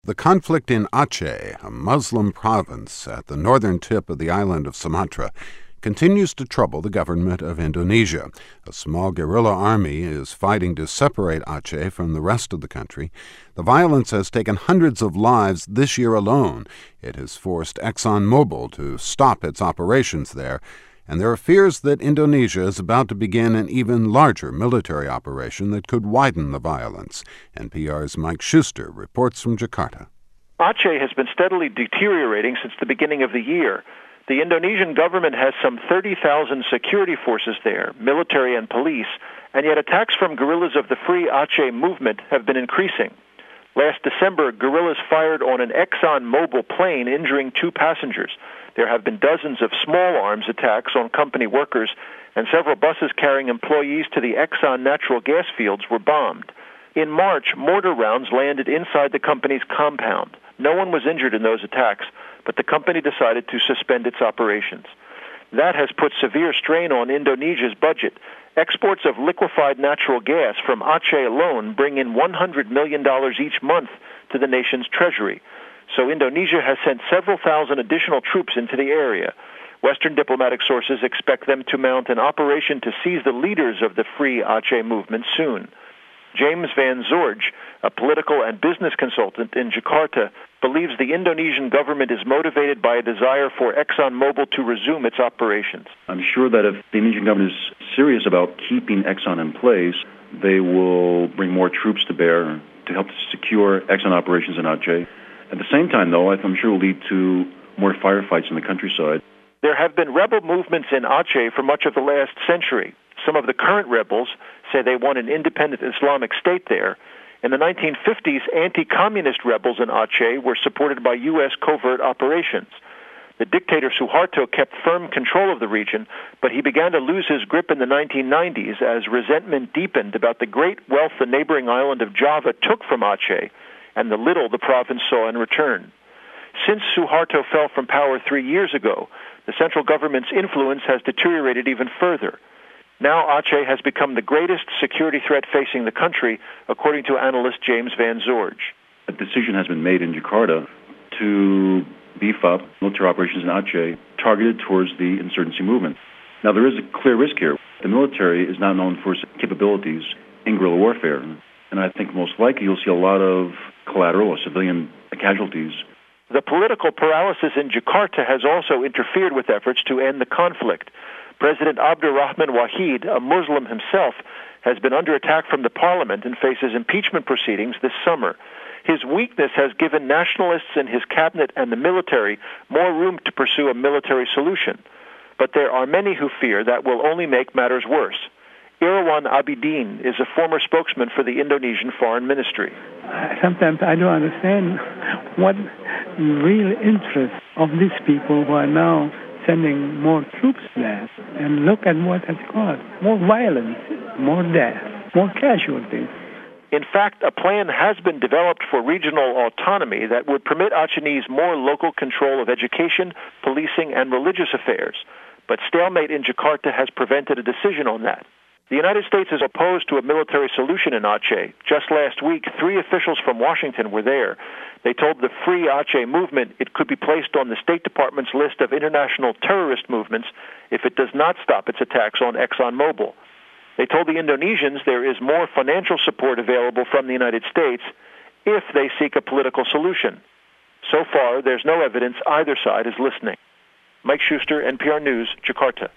The conflict in Aceh, a Muslim province at the northern tip of the island of Sumatra, continues to trouble the government of Indonesia. A small guerrilla army is fighting to separate Aceh from the rest of the country. The violence has taken hundreds of lives this year alone. It has forced ExxonMobil to stop its operations there, and there are fears that Indonesia is about to begin an even larger military operation that could widen the violence. NPR's Mike Schuster reports from Jakarta. Aceh has been steadily deteriorating since the beginning of the year. The Indonesian government has some 30,000 security forces there, military and police, and yet attacks from guerrillas of the Free Aceh movement have been increasing. Last December, guerrillas fired on an ExxonMobil plane, injuring 2 passengers. There have been dozens of small arms attacks on company workers, and several buses carrying employees to the Exxon natural gas fields were bombed. In March, mortar rounds landed inside the company's compound. No one was injured in those attacks, but the company decided to suspend its operations. That has put severe strain on Indonesia's budget. Exports of liquefied natural gas from Aceh alone bring in $100 million each month to the nation's treasury. So Indonesia has sent several thousand additional troops into the area. Western diplomatic sources expect them to mount an operation to seize the leaders of the Free Aceh movement soon. James Van Zorge, a political and business consultant in Jakarta, believes the Indonesian government is motivated by a desire for ExxonMobil to resume its operations. I'm sure that if the Indonesian government is serious about keeping Exxon in place, they will bring more troops to bear to help secure Exxon operations in Aceh. At the same time, though, I'm sure it will lead to more firefights in the countryside. There have been rebel movements in Aceh for much of the last century. Some of the current rebels say they want an independent Islamic state there. In the 1950s, anti-communist rebels in Aceh were supported by U.S. covert operations. The dictator Suharto kept firm control of the region, but he began to lose his grip in the 1990s as resentment deepened about the great wealth the neighboring island of Java took from Aceh and the little the province saw in return. Since Suharto fell from power 3 years ago, the central government's influence has deteriorated even further. Now Aceh has become the greatest security threat facing the country, according to analyst James Van Zorge. A decision has been made in Jakarta to beef up military operations in Aceh targeted towards the insurgency movement. Now, there is a clear risk here. The military is not known for its capabilities in guerrilla warfare, and I think most likely you'll see a lot of collateral or civilian casualties. The political paralysis in Jakarta has also interfered with efforts to end the conflict. President Abdurrahman Wahid, a Muslim himself, has been under attack from the parliament and faces impeachment proceedings this summer. His weakness has given nationalists in his cabinet and the military more room to pursue a military solution. But there are many who fear that will only make matters worse. Irwan Abidin is a former spokesman for the Indonesian Foreign Ministry. Sometimes I don't understand what real interest of these people who are now sending more troops there. And look at what has caused. More violence, more death, more casualties. In fact, a plan has been developed for regional autonomy that would permit Achenese more local control of education, policing, and religious affairs. But stalemate in Jakarta has prevented a decision on that. The United States is opposed to a military solution in Aceh. Just last week, 3 officials from Washington were there. They told the Free Aceh movement it could be placed on the State Department's list of international terrorist movements if it does not stop its attacks on ExxonMobil. They told the Indonesians there is more financial support available from the United States if they seek a political solution. So far, there's no evidence either side is listening. Mike Schuster, NPR News, Jakarta.